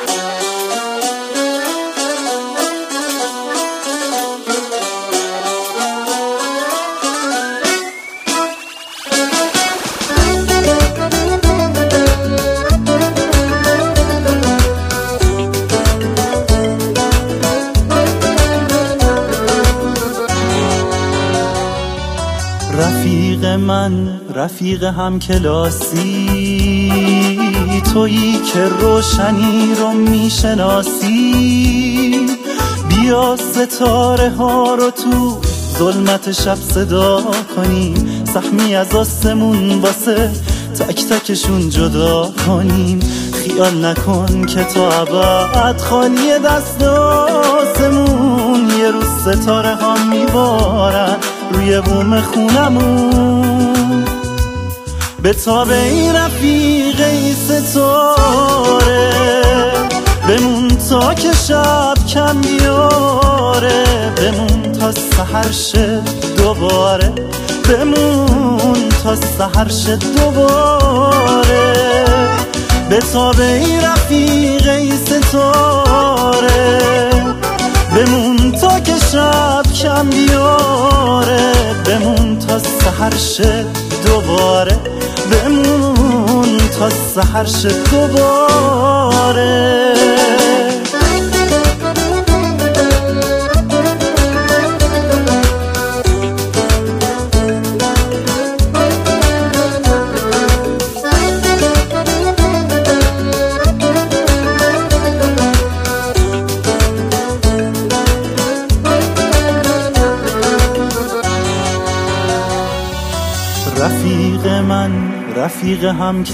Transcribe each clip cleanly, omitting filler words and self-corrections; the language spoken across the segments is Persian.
رفیق من، رفیق هم کلاسی، تویی که روشنی رو میشناسی. بیا ستاره ها رو تو ظلمت شب صدا کنیم، سهمی از آسمون واسه تک تکشون جدا کنیم. خیال نکن که تو ابد خالی دست آسمون، یه روز ستاره ها میبارن روی بوم خونمون. به تاب این رفیق ای ستاره، بمون تا که شب کم بیاره، بمون تا سحر شه دوباره، بمون تا سحر شه دوباره. به تاب این رفیق ای ستاره، بمون تا که شب کم بیاره، بمون تا سحر شه دوباره، بمون تا سحر شه دوباره. رفیق من، رفیق هم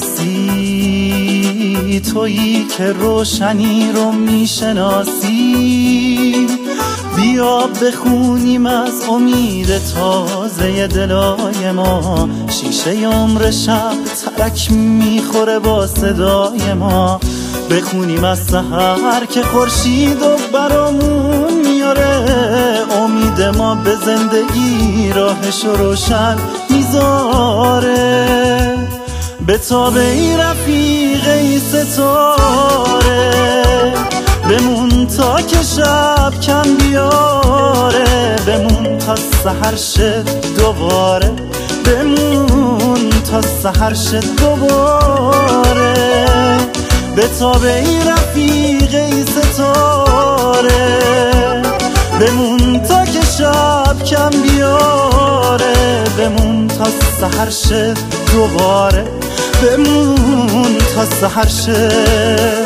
کلاسی، تویی که روشنی رو میشناسی. بیا بخونیم از امید تازه دلای ما، شیشه عمر شب ترک میخوره با صدای ما. بخونیم از سحر که خورشید و برامون میاره، امید ما به زندگی راهش روشن میذاره. به تاب این رفیق ای ستاره، بمون تا که شب کم بیاره، بمون تا سحر شه دوباره، بمون تا سحر شه دوباره. به تاب این رفیق ای ستاره، بمون تا که شب کم بیاره، بمون تا سحر شه دوباره، بمون تا سحر شه